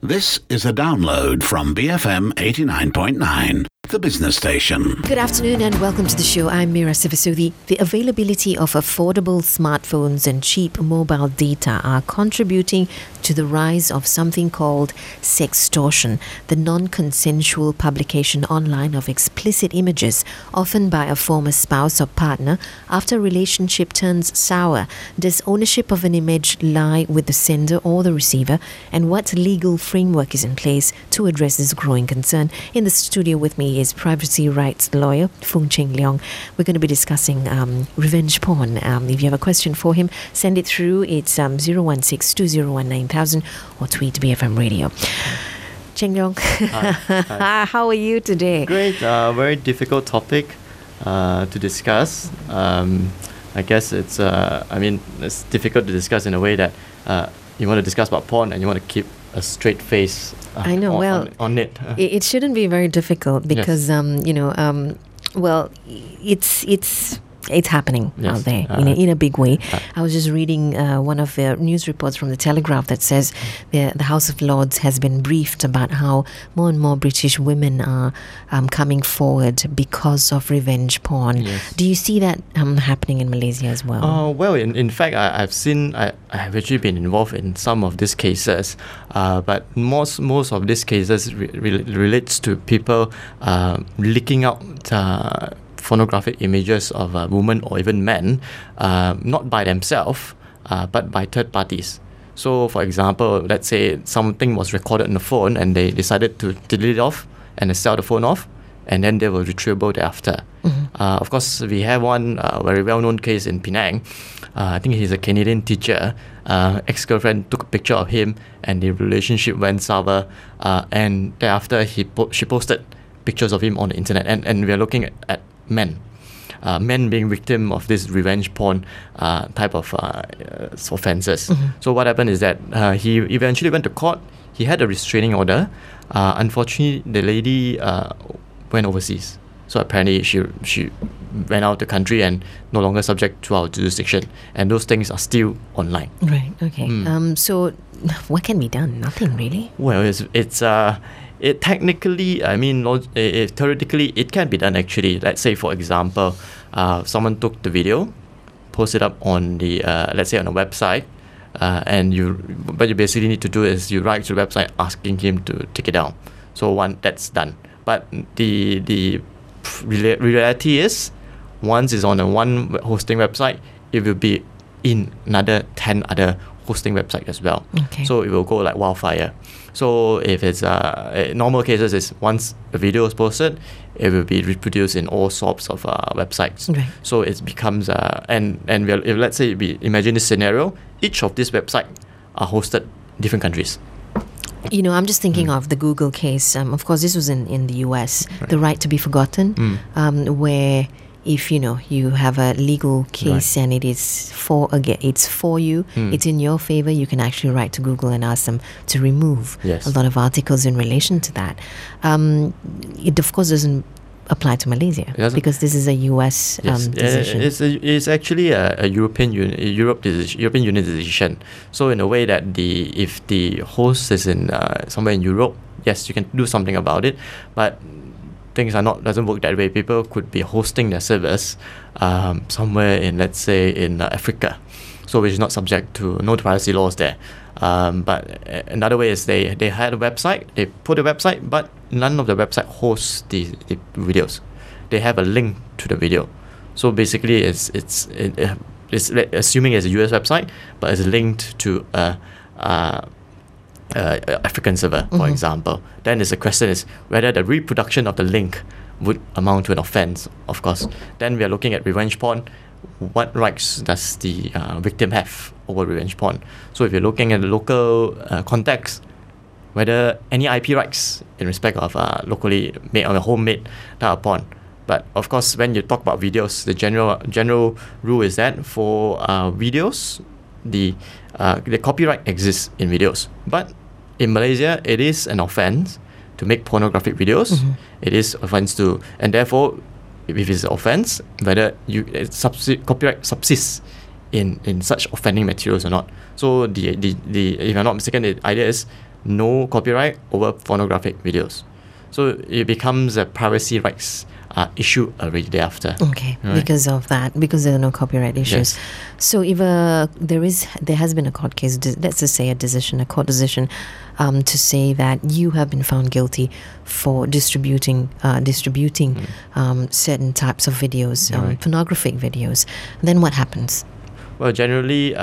This is a download from BFM 89.9, the business station. Good afternoon and welcome to the show. I'm Mira Sivasudi. The availability of affordable smartphones and cheap mobile data are contributing to the rise of something called sextortion, the non-consensual publication online of explicit images, often by a former spouse or partner, after a relationship turns sour. Does ownership of an image lie with the sender or the receiver? And what legal framework is in place to address this growing concern? In the studio with me is privacy rights lawyer Foong Cheng Leong. We're going to be discussing revenge porn. If you have a question for him, send it through. It's 016-2019,000 or tweet BFM Radio. Cheng Leong, Hi. how are you today? Great. Very difficult topic to discuss. I guess it's difficult to discuss in a way that you want to discuss about porn and you want to keep a straight face I know, on it. It shouldn't be very difficult because, it's happening out there in a big way. I was just reading one of the news reports from the Telegraph that says the House of Lords has been briefed about how more and more British women are coming forward because of revenge porn. Yes. Do you see that happening in Malaysia as well? In fact, I have actually been involved in some of these cases, but most of these cases relates to people leaking out pornographic images of women or even men, not by themselves, but by third parties. So, for example, let's say something was recorded on the phone and they decided to delete it off and sell the phone off, and then they were retrievable thereafter. Mm-hmm. Of course, we have one very well-known case in Penang. I think he's a Canadian teacher. Ex-girlfriend took a picture of him and the relationship went sour, and thereafter she posted pictures of him on the internet, and we are looking at men being victim of this revenge porn type of offences. Mm-hmm. So what happened is that he eventually went to court. He had a restraining order. Unfortunately, the lady went overseas. So apparently she went out the country and no longer subject to our jurisdiction. And those things are still online. Right, okay. So what can be done? Nothing really? Well, theoretically, it can be done actually. Let's say, for example, someone took the video, posted up on the, let's say on a website, and what you basically need to do is you write to the website asking him to take it down. So that's done. But the reality is, once it's on one hosting website, it will be in another 10 other hosting websites as well. Okay. So it will go like wildfire. So if it's normal cases is once a video is posted, it will be reproduced in all sorts of websites. Right. So it becomes if let's say we imagine this scenario, each of these websites are hosted in different countries. You know, I'm just thinking of the Google case. Of course, this was in the US, right. The right to be forgotten, where if you have a legal case, right, and it's for you, it's in your favor, you can actually write to Google and ask them to remove a lot of articles in relation to that. It of course doesn't apply to Malaysia because this is a US decision. It's actually a European Union decision. So in a way that if the host is in somewhere in Europe, yes, you can do something about it, but things doesn't work that way. People could be hosting their servers somewhere in, let's say, in Africa, so which is not subject to no privacy laws there. But another way is they had a website, they put a website, but none of the website hosts the videos. They have a link to the video. So basically, it's assuming it's a US website, but it's linked to African server, for example. Then the question is whether the reproduction of the link would amount to an offence, of course. Then we are looking at revenge porn. What rights does the victim have over revenge porn? So if you're looking at the local context, whether any IP rights in respect of locally made or homemade type of porn. But of course, when you talk about videos, the general rule is that for videos, the copyright exists in videos. But in Malaysia, it is an offence to make pornographic videos. It is offence and therefore, if it's an offence, whether copyright subsists in such offending materials or not. So if I'm not mistaken, the idea is no copyright over pornographic videos. So it becomes a privacy rights issue already thereafter. Okay, Right. because of that, because there are no copyright issues. Yes. So if there has been a court case, let's just say a court decision, to say that you have been found guilty for distributing certain types of videos, Right. pornographic videos, then what happens? Well, generally,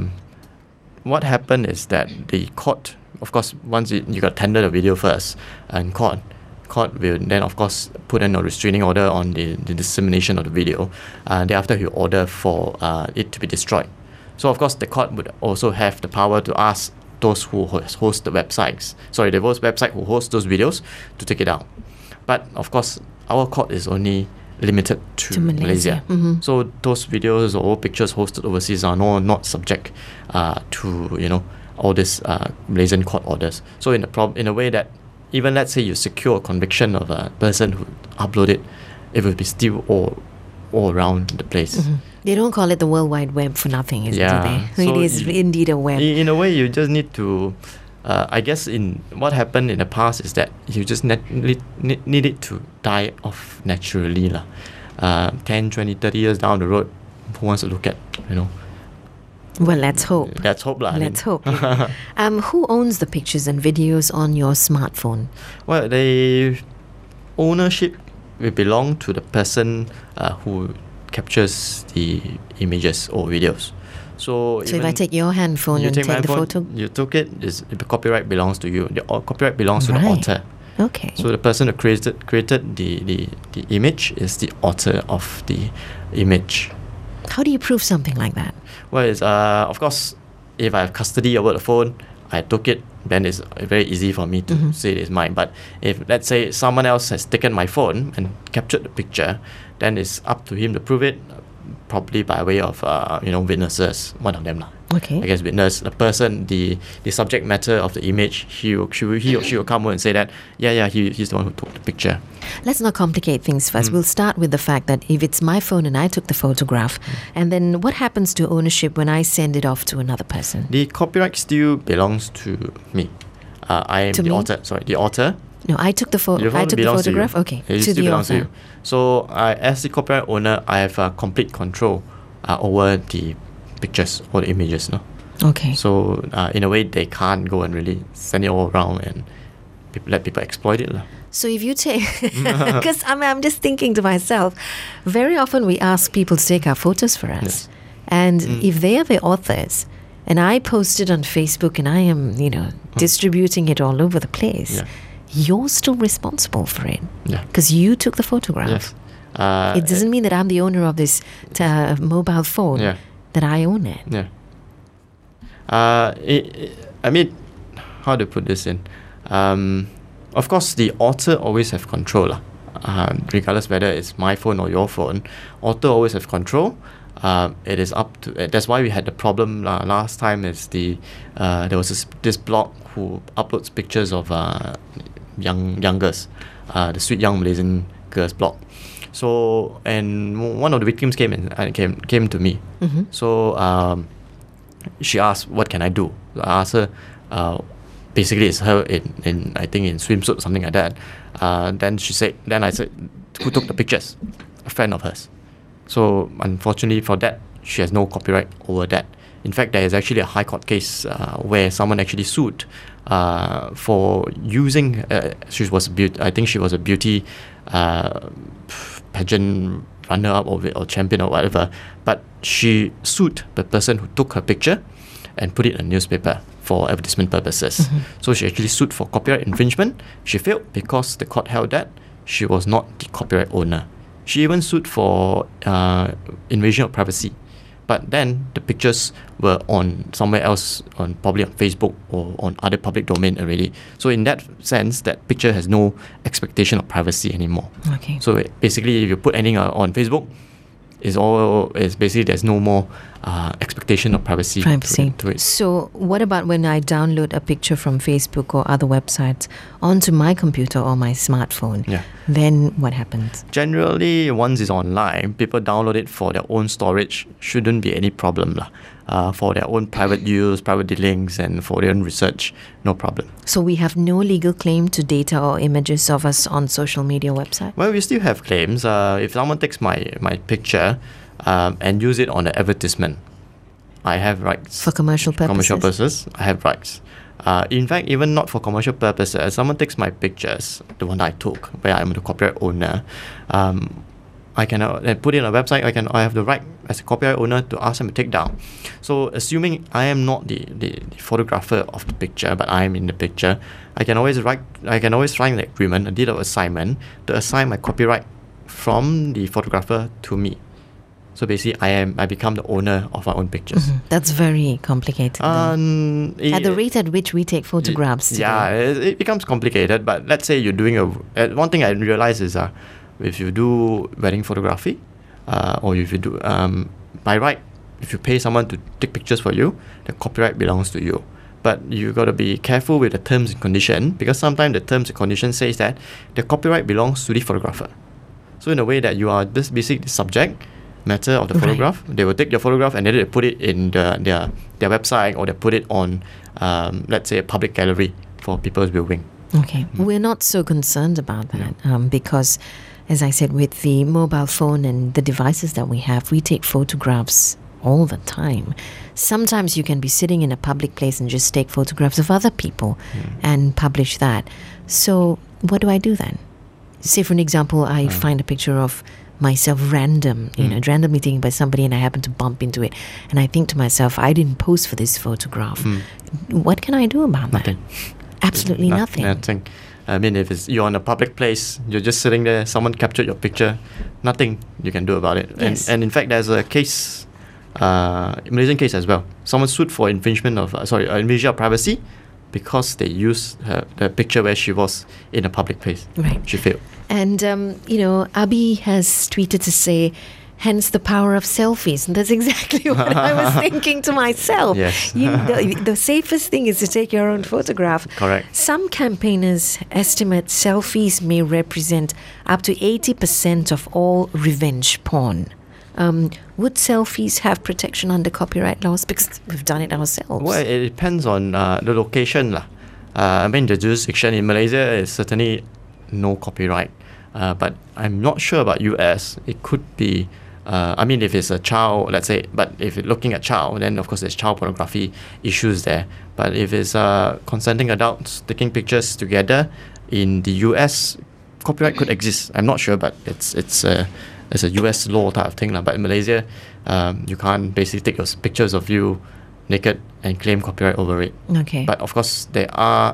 what happened is that the court, of course, once you got tender the video first, and court will then, of course, put in a restraining order on the dissemination of the video. Thereafter, he will order for it to be destroyed. So, of course, the court would also have the power to ask those who host the websites, those website who host those videos, to take it out. But, of course, our court is only limited to Malaysia. Mm-hmm. So those videos or pictures hosted overseas are not subject to all these Malaysian court orders. So in a way that even let's say you secure a conviction of a person who uploaded, it will be still all around the place. Mm-hmm. They don't call it the World Wide Web for nothing, do they? So it is indeed a web. In a way, you just need to. I guess in what happened in the past is that you just need it to die off naturally. 10, 20, 30 years down the road, who wants to look at, Well, let's hope. Let's hope. Let's hope. Who owns the pictures and videos on your smartphone? Well, the ownership will belong to the person who captures the images or videos. So if I take your handphone and take the photo? You took it, the copyright belongs to you. The copyright belongs to the author. Okay. So the person who created the image is the author of the image. How do you prove something like that? Well, it's, of course, if I have custody over the phone, I took it, then it's very easy for me to say it's mine. But if, let's say, someone else has taken my phone and captured the picture, then it's up to him to prove it, probably by way of, witnesses, one of them. Okay. I guess witness, the person, the subject matter of the image, he or she will come over and say that, he's the one who took the picture. Let's not complicate things first. We'll start with the fact that if it's my phone and I took the photograph, and then what happens to ownership when I send it off to another person? The copyright still belongs to me. I am the author. Sorry, the author. No, I took the photograph. Okay, it to still the belongs author. to you. So, as the copyright owner, I have complete control over the pictures or the images. No. Okay. So, in a way, they can't go and really send it all around and let people exploit it. So if you take, because I'm just thinking to myself, very often we ask people to take our photos for us. Yes. And if they are the authors, and I post it on Facebook and I am, distributing it all over the place, you're still responsible for it. Yeah. Because you took the photograph. Yes. It doesn't mean that I'm the owner of this mobile phone, that I own it. Yeah. I mean, how to put this in? Of course, the author always have control, regardless whether it's my phone or your phone. Author always have control. It is up to. That's why we had the problem last time. Is there was this blog who uploads pictures of young girls, the Sweet Young Malaysian Girls blog. So, and one of the victims came to me. Mm-hmm. So she asked, "What can I do?" I asked her. Basically, it's her in I think in swimsuit or something like that. Then I said, "Who took the pictures?" A friend of hers. So unfortunately for that, she has no copyright over that. In fact, there is actually a high court case where someone actually sued for using. She was a beauty pageant runner-up or champion or whatever. But she sued the person who took her picture and put it in a newspaper for advertisement purposes. Mm-hmm. So she actually sued for copyright infringement. She failed because the court held that she was not the copyright owner. She even sued for invasion of privacy. But then the pictures were on somewhere else, probably on Facebook or on other public domain already. So in that sense, that picture has no expectation of privacy anymore. Okay. So basically, if you put anything on Facebook, it's basically there's no more expectation of privacy. To it. So what about when I download a picture from Facebook or other websites onto my computer or my smartphone? Yeah. Then what happens? Generally, once it's online, people download it for their own storage. Shouldn't be any problem lah. For their own private use, private dealings, and for their own research, no problem. So we have no legal claim to data or images of us on social media websites? Well, we still have claims. If someone takes my picture and use it on an advertisement, I have rights. For commercial purposes? Commercial purposes, I have rights. In fact, even not for commercial purposes, someone takes my pictures, the one I took, where I'm the copyright owner, I can put it on a website. I have the right as a copyright owner to ask them to take down. So assuming I am not the photographer of the picture, but I am in the picture, I can always sign the agreement, a deed of assignment, to assign my copyright from the photographer to me. So basically, I become the owner of my own pictures. Mm-hmm. That's very complicated. At the rate at which we take photographs today. Yeah, it becomes complicated. But let's say you're doing one thing I realize is if you do wedding photography, or if you do by right, if you pay someone to take pictures for you, the copyright belongs to you. But you got to be careful with the terms and conditions, because sometimes the terms and conditions says that the copyright belongs to the photographer. So in a way that you are this basically the subject matter of the photograph. They will take your photograph and then they put it in their website, or they put it on let's say a public gallery for people's viewing. Okay, we're not so concerned about that because, as I said, with the mobile phone and the devices that we have, we take photographs all the time. Sometimes you can be sitting in a public place and just take photographs of other people and publish that. So what do I do then? Say, for an example, I find a picture of myself randomly taken by somebody, and I happen to bump into it, and I think to myself, I didn't pose for this photograph. What can I do about Nothing. that? Absolutely nothing. Nothing. I mean, if you're in a public place, you're just sitting there, someone captured your picture, nothing you can do about it. Yes. And in fact, there's a case, Malaysian case as well. Someone sued for infringement of, invasion of privacy, because they used the picture where she was in a public place. Right. She failed. And, Abi has tweeted to say, hence the power of selfies. And that's exactly what I was thinking to myself. Yes. The safest thing is to take your own photograph. Correct. Some campaigners estimate selfies may represent up to 80% of all revenge porn. Would selfies have protection under copyright laws? Because we've done it ourselves. Well, it depends on the location. I mean, the jurisdiction in Malaysia is certainly no copyright. But I'm not sure about US. It could be, if it's a child, let's say, but if you're looking at child, then of course there's child pornography issues there. But if it's consenting adults taking pictures together in the US, copyright could exist. I'm not sure, but it's a US law type of thing. But in Malaysia, you can't basically take pictures of you naked and claim copyright over it. Okay. But of course, they are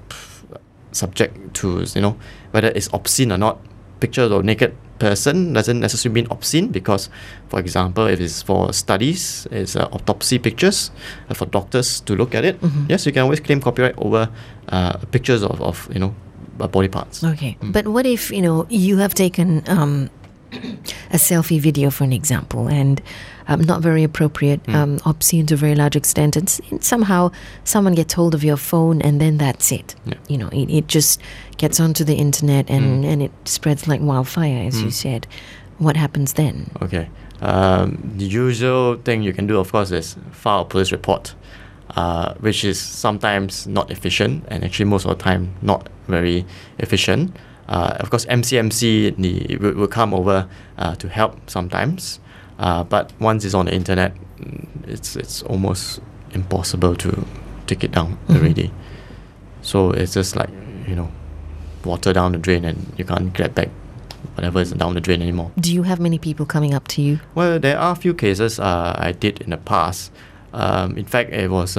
subject to, whether it's obscene or not. Pictures of naked person doesn't necessarily mean obscene, because, for example, if it's for studies, it's autopsy pictures for doctors to look at it. Yes, you can always claim copyright over pictures of body parts. Okay. But what if, you have taken a selfie video, for an example, and not very appropriate, obscene to a very large extent, and somehow someone gets hold of your phone, and then that's it. Yeah. It just gets onto the internet, and it spreads like wildfire, as you said. What happens then? Okay. The usual thing you can do, of course, is file a police report, which is sometimes not efficient, and actually most of the time not very efficient. Of course, MCMC will come over to help sometimes, but once it's on the internet, it's almost impossible to take it down already. So it's just like, water down the drain, and you can't get back whatever is down the drain anymore. Do you have many people coming up to you? Well, there are a few cases I did in the past. In fact, it was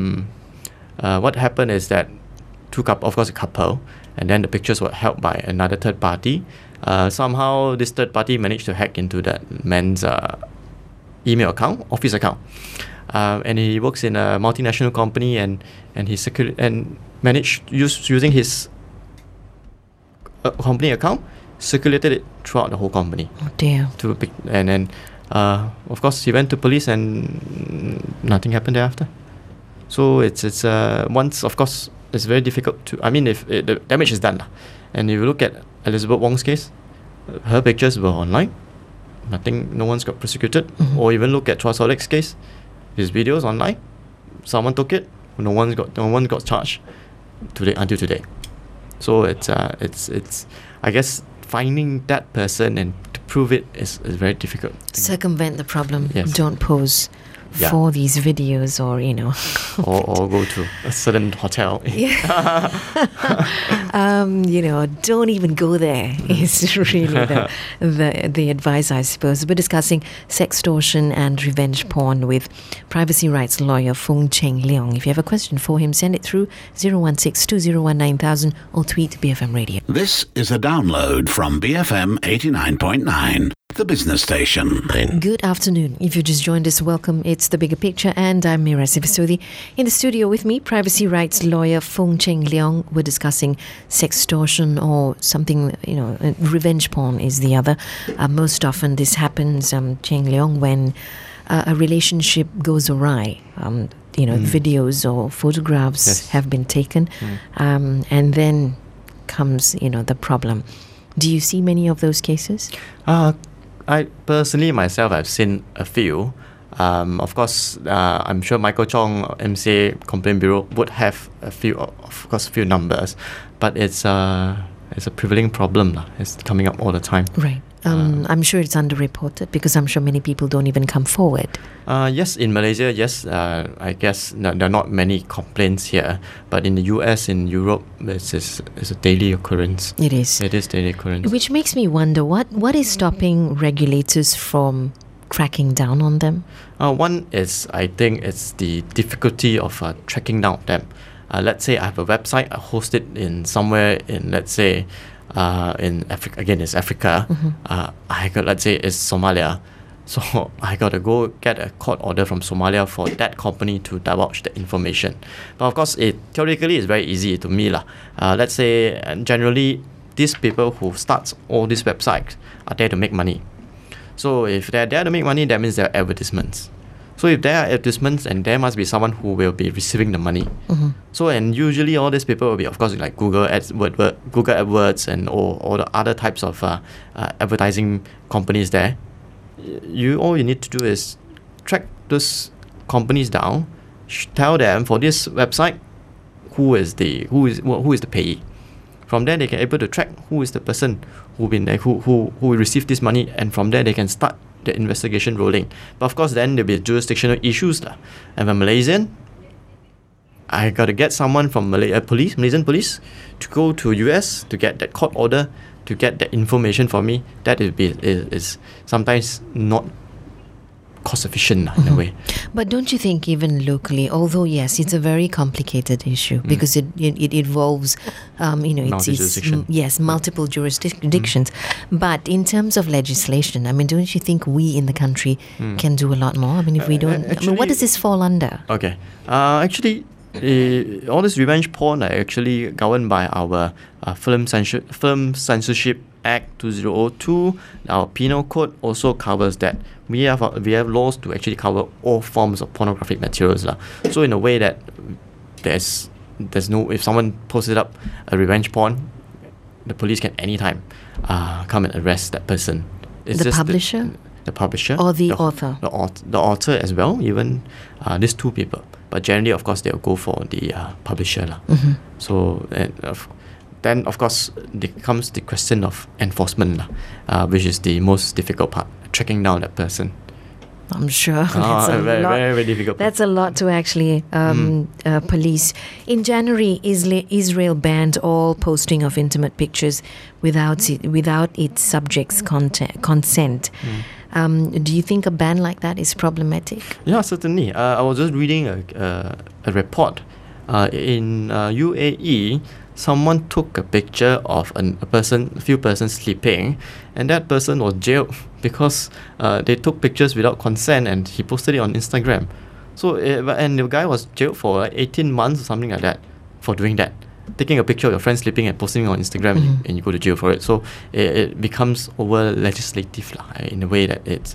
what happened is that a couple, and then the pictures were held by another third party. Somehow this third party managed to hack into that man's email account, office account, and he works in a multinational company, and he managed using his company account, circulated it throughout the whole company. Oh dear. And then Of course, he went to police and nothing happened thereafter. So it's once, of course, it's very difficult to. I mean, if the damage is done, and if you look at Elizabeth Wong's case, her pictures were online. No one's got prosecuted. Or even look at Chua Solik's case, his videos online, someone took it, no one got charged until today. So it's I guess finding that person and to prove it is very difficult. Circumvent the problem. Yes. Don't pose for these videos, or or go to a certain hotel. Don't even go there is really the advice, I suppose. We're discussing sextortion and revenge porn with privacy rights lawyer Fung Cheng Leong. If you have a question for him, send it through 016-2019-000 or tweet BFM Radio. This is a download from BFM 89.9. The business station. Good afternoon. If you just joined us, welcome. It's The Bigger Picture, and I'm Mira Sivasudi. In the studio with me, privacy rights lawyer Fung Cheng Leong. We're discussing sextortion, or something, revenge porn is the other. Most often this happens, Cheng Leong, when a relationship goes awry. Videos or photographs have been taken, and then comes, the problem. Do you see many of those cases? I personally myself have seen a few. Of course, I'm sure Michael Chong, MCA Complaint Bureau, would have a few numbers, but it's a prevailing problem. It's coming up all the time. Right. I'm sure it's underreported because I'm sure many people don't even come forward. Yes, in Malaysia, yes. I guess there are not many complaints here, but in the US, in Europe, it's a daily occurrence. It is. It is daily occurrence. Which makes me wonder, what is stopping regulators from cracking down on them? One is, I think, it's the difficulty of tracking down them. Let's say I have a website, I host it in somewhere in, let's say, in Africa. Again, it's Africa. Let's say it's Somalia. So I got to go get a court order from Somalia for that company to divulge the information. But of course, theoretically it's very easy to me. Let's say, generally, these people who start all these websites are there to make money. So if they're there to make money, that means they're advertisements. So if there are advertisements, and there must be someone who will be receiving the money. So, and usually all these people will be, of course, like Google AdWords and all the other types of advertising companies there. All you need to do is track those companies down, tell them for this website who is the payee. From there, they can able to track who is the person who received this money, and from there they can start the investigation rolling. But of course, then there'll be jurisdictional issues. And if I'm Malaysian, I got to get someone from Malaysian police to go to US to get that court order, to get that information for me. That is sometimes not cost efficient in a way. But don't you think even locally, although yes, it's a very complicated issue because it involves multiple jurisdictions, but in terms of legislation, I mean, don't you think we in the country can do a lot more? I mean, if we don't, what does this fall under? Okay, actually, all this revenge porn are actually governed by our Film Censorship Act 2002. Our penal code also covers that. We have laws to actually cover all forms of pornographic materials. So in a way that there's no, if someone posted up a revenge porn, the police can anytime come and arrest that person. It's the publisher? The publisher. Or the author? The author as well, even these two people. But generally, of course, they'll go for the publisher. So then, of course, there comes the question of enforcement, which is the most difficult part, tracking down that person. I'm sure that's a very, very, very difficult. That's a lot to actually police. In January, Israel banned all posting of intimate pictures without its subjects' consent. Do you think a ban like that is problematic? Yeah, certainly. I was just reading a report in UAE. Someone took a picture of a few persons sleeping, and that person was jailed because they took pictures without consent, and he posted it on Instagram. So, and the guy was jailed for 18 months or something like that for doing that. Taking a picture of your friend sleeping and posting it on Instagram, and you go to jail for it. So it becomes over legislative in a way that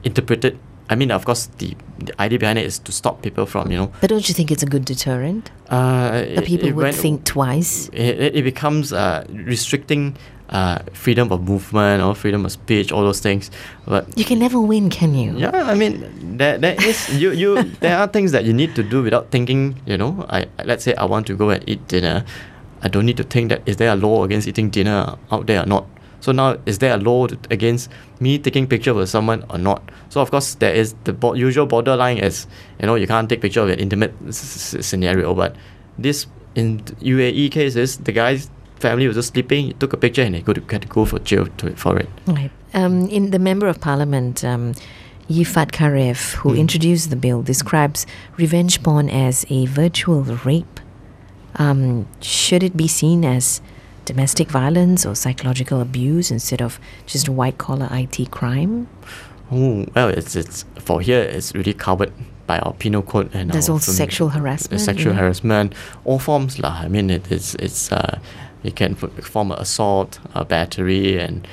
interpreted. I mean, of course, the idea behind it is to stop people from, But don't you think it's a good deterrent? That people would think twice? It becomes restricting freedom of movement or freedom of speech, all those things. But you can never win, can you? yeah, I mean, there is there are things that you need to do without thinking. Let's say I want to go and eat dinner. I don't need to think that is there a law against eating dinner out there or not. So now, is there a law against me taking picture with someone or not? So of course, there is the usual borderline as, you can't take picture of an intimate scenario. But this, in UAE cases, the guy's family was just sleeping, he took a picture and he had to go for jail for it. Right. In the Member of Parliament, Yifat Karev, who introduced the bill, describes revenge porn as a virtual rape. Should it be seen as domestic violence or psychological abuse instead of just white-collar IT crime? Oh, well, it's for here, it's really covered by our penal code. And there's also sexual harassment. Sexual harassment, all forms lah. I mean, it's you can form an assault, a battery, and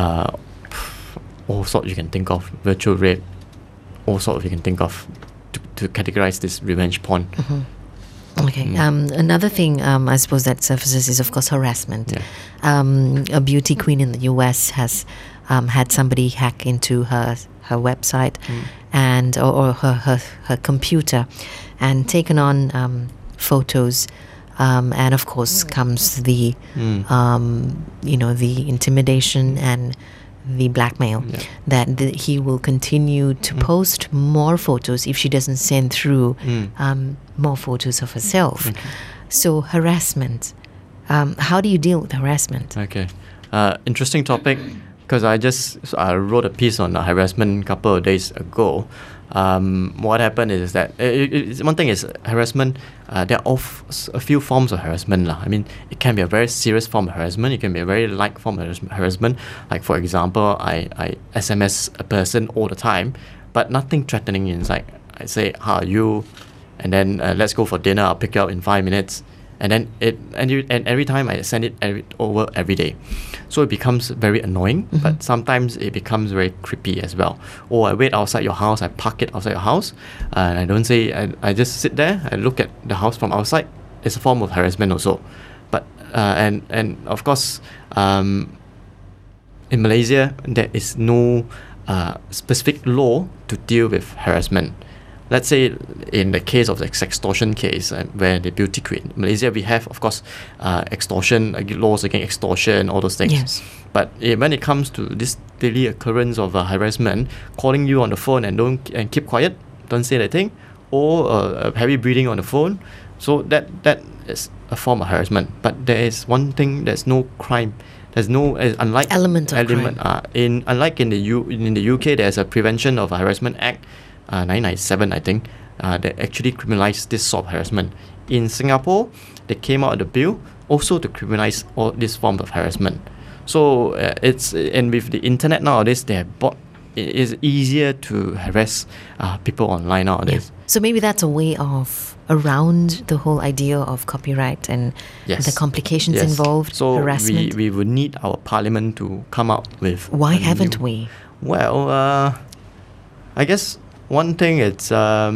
all sorts you can think of, virtual rape, all sorts you can think of to categorize this revenge porn. Mm-hmm. Okay. Another thing I suppose that surfaces is, of course, harassment. Yeah. A beauty queen in the US has had somebody hack into her website and or her computer and taken on photos. And of course comes the the intimidation and the blackmail that he will continue to post more photos if she doesn't send through more photos of herself. Okay. So harassment, how do you deal with harassment? Okay, interesting topic, because I wrote a piece on harassment a couple of days ago. What happened is that one thing is harassment. There are a few forms of harassment. I mean, it can be a very serious form of harassment. It can be a very light form of harassment. Like, for example, I SMS a person all the time, but nothing threatening inside. I say, how are you? And then let's go for dinner. I'll pick you up in 5 minutes. And then every time I send it over every day. So it becomes very annoying, but sometimes it becomes very creepy as well. Or I wait outside your house, I park it outside your house, and I don't say, I just sit there, I look at the house from outside. It's a form of harassment also. But and of course, in Malaysia, there is no specific law to deal with harassment. Let's say in the case of the sextortion case, where the beauty queen, Malaysia, we have, of course, extortion, laws against extortion, all those things. Yes. But when it comes to this daily occurrence of harassment, calling you on the phone and keep quiet, don't say anything, or heavy breathing on the phone, so that is a form of harassment. But there is one thing: there's no crime. There's no unlike element of crime. Unlike in the UK, there's a Prevention of Harassment Act. 1997, I think, that actually criminalized this sort of harassment. In Singapore, they came out with a bill also to criminalize all these forms of harassment. So and with the internet nowadays, it is easier to harass people online nowadays. Yeah. So maybe that's a way of around the whole idea of copyright and the complications involved. So harassment. we would need our parliament to come up with. Why haven't we? Well, I guess. One thing is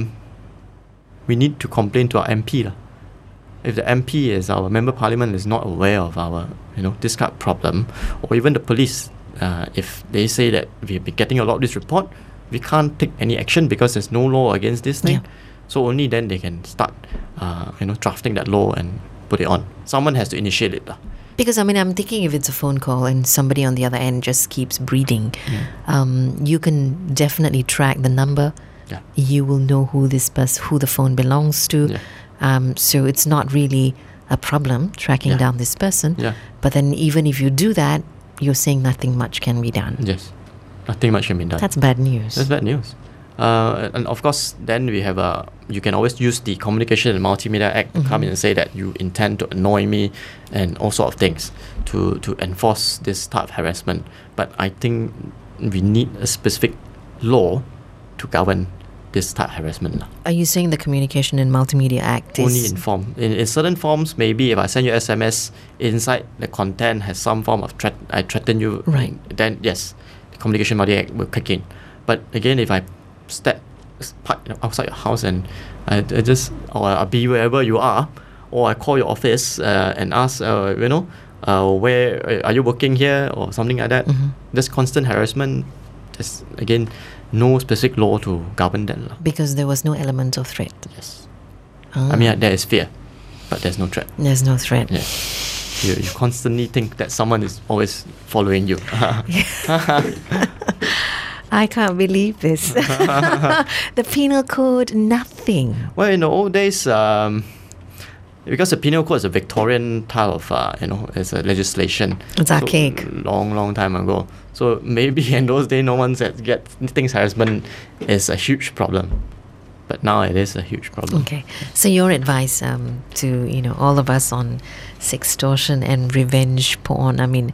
we need to complain to our MP. If the MP is our member parliament is not aware of our this kind of problem, or even the police, if they say that we've been getting a lot of this report, we can't take any action because there's no law against this thing. So only then they can start drafting that law and put it on. Someone has to initiate it. Because I'm thinking if it's a phone call and somebody on the other end just keeps breathing, you can definitely track the number. Yeah. You will know who the phone belongs to. Yeah. So it's not really a problem tracking down this person. Yeah. But then even if you do that, you're saying nothing much can be done. Yes, nothing much can be done. That's bad news. That's bad news. And of course, then we have you can always use the Communication and Multimedia Act to come in and say that you intend to annoy me and all sorts of things to enforce this type of harassment. But I think we need a specific law to govern this type of harassment. Are you saying the Communication and Multimedia Act is... Only in form. In certain forms, maybe if I send you SMS, inside the content has some form of I threaten you, right? Then yes, the Communication and Multimedia Act will kick in. But again, if I park outside your house and I just, or I'll be wherever you are, or I call your office and ask, where are you working here or something like that. This constant harassment, there's again no specific law to govern that. Because there was no element of threat. Yes. I mean, there is fear, but there's no threat. There's no threat. Yeah. You constantly think that someone is always following you. I can't believe this. The penal code, nothing. Well, in the old days, because the penal code is a Victorian type of, it's a legislation. It's archaic. Long time ago. So maybe in those days, no one thinks harassment is a huge problem. But now it is a huge problem. Okay. So your advice to all of us on sextortion and revenge porn, I mean,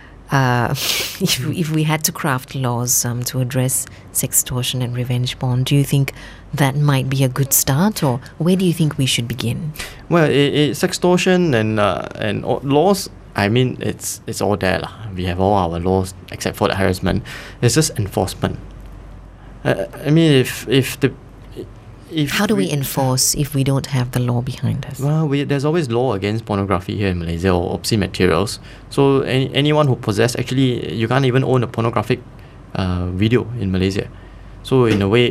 if we had to craft laws to address sextortion and revenge porn, do you think that might be a good start, or where do you think we should begin? Well, sextortion and laws, I mean, it's all there lah. We have all our laws except for the harassment. It's just enforcement. I mean, how do we enforce if we don't have the law behind us? Well, there's always law against pornography here in Malaysia, or obscene materials. So anyone who actually, you can't even own a pornographic video in Malaysia. So in a way,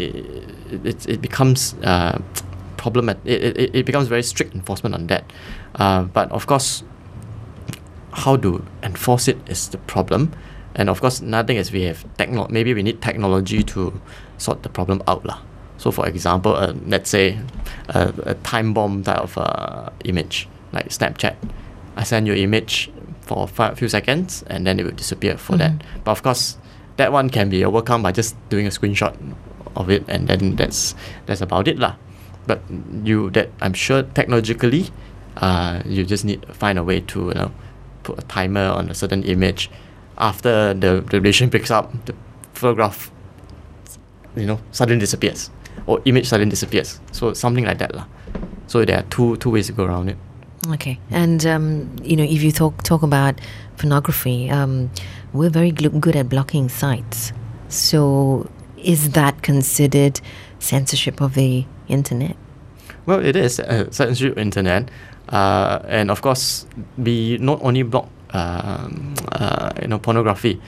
it becomes problematic. It becomes very strict enforcement on that. But of course, how to enforce it is the problem. And of course, another thing is maybe we need technology to sort the problem out lah. So for example, let's say a time bomb type of image, like Snapchat. I send you an image for a few seconds and then it will disappear for that. But of course, that one can be overcome by just doing a screenshot of it, and then that's about it lah. But I'm sure technologically, you just need to find a way to put a timer on a certain image. After the relation picks up, the photograph suddenly disappears, or image suddenly disappears. So something like that lah. So there are two ways to go around it. Okay. And if you talk about pornography, we're very good at blocking sites. So is that considered censorship of the internet? Well, it is censorship of the internet, and of course we not only block pornography.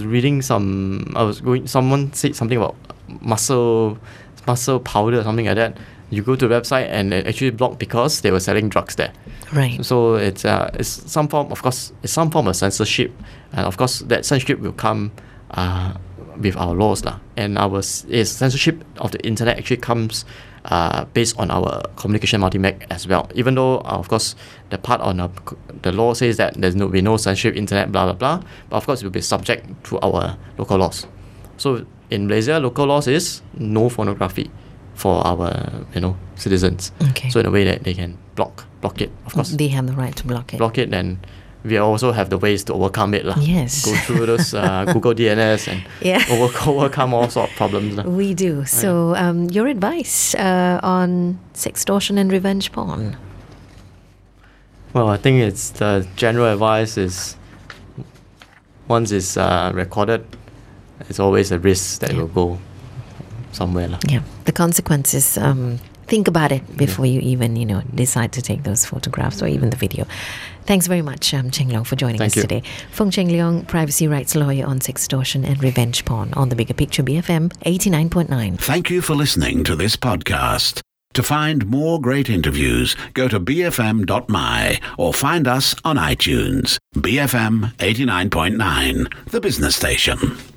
Someone said something about muscle powder or something like that. You go to the website and it actually blocked because they were selling drugs there. Right. So it's some form of censorship, and of course that censorship will come with our laws lah. And our censorship of the internet actually comes based on our communication multimedia as well. Even though of course the part on the law says that there's no censorship internet blah blah blah, but of course it will be subject to our local laws. So in Malaysia, local laws is no pornography for our citizens. Okay. So in a way that they can block it. Of course, they have the right to block it. And we also have the ways to overcome it lah. Yes. Go through those Google DNS and overcome all sorts of problems lah. We do. So your advice on sextortion and revenge porn? Well, I think it's the general advice is once it's recorded, it's always a risk that it will go somewhere lah. Yeah. The consequences, think about it before you even, decide to take those photographs or even the video. Thanks very much, Cheng Leong, for joining us today. Fung Cheng Leong, privacy rights lawyer on sextortion and revenge porn on The Bigger Picture, BFM 89.9. Thank you for listening to this podcast. To find more great interviews, go to bfm.my or find us on iTunes. BFM 89.9, the business station.